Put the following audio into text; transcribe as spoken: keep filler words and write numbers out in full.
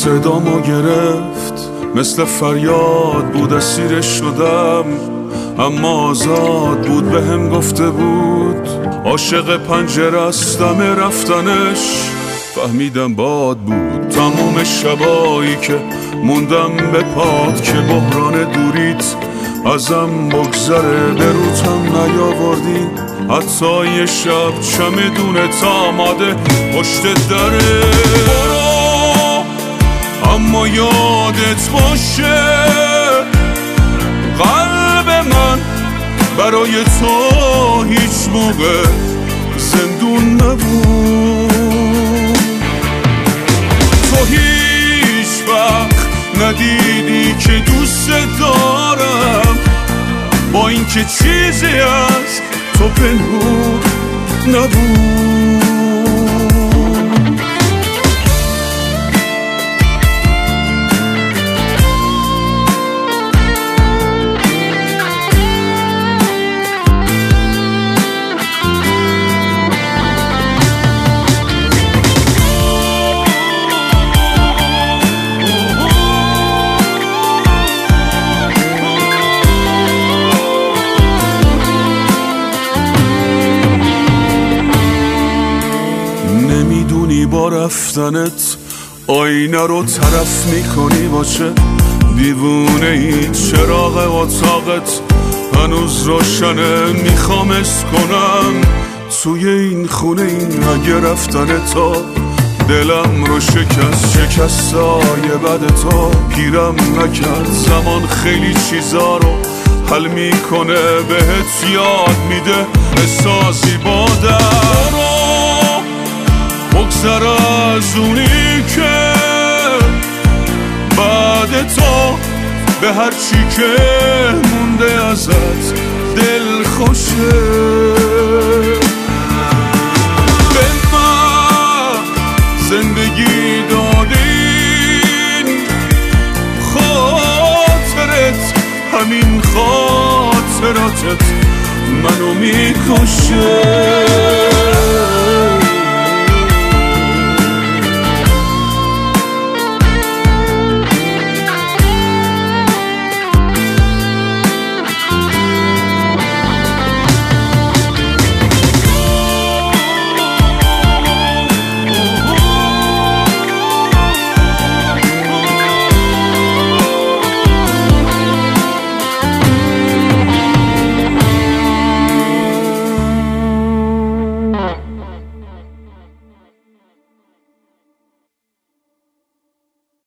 صدامو گرفت، مثل فریاد بود اسیرش شدم، اما آزاد بود به هم گفته بود عاشق پنجره است دم رفتنش. فهمیدم باد بود تموم شبایی که موندم به پاد، که بحران دوریت ازم بگذره به روتم نیاوردی، حتی یه شب چمدونت آماده پشت دره. برو اما یادت باشه قلب من برای تو هیچ موقع زندون نبود. تو هیچ وقت ندیدی که دوست دارم، با اینکه چیزی از تو پنهون نبود. با رفتنت آینه رو طرف میکنی، باشه دیوونه ای چراغ اتاقت هنوز روشنه، میخوامش کنم توی این خونه. این اگه رفتن تا دلم رو شکست، شکستای بد تا گیرم نکرد. زمان خیلی چیزا رو حل میکنه، بهت یاد میده احساسی بادم. بگذر از اونی که بعد تو به هر چی که مونده ازت دل خوشه. به من زندگی دادین، خاطرت همین خاطراتت منو میکشه.